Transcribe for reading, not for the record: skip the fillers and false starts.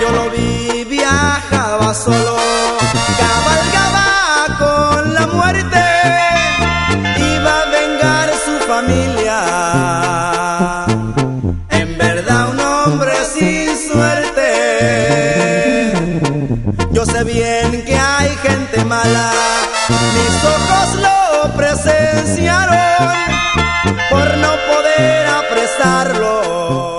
Yo lo vi, viajaba solo, cabalgaba con la muerte, iba a vengar su familia. En verdad un hombre sin suerte. Yo sé bien que hay gente mala, mis ojos lo presenciaron por no poder apresarlo.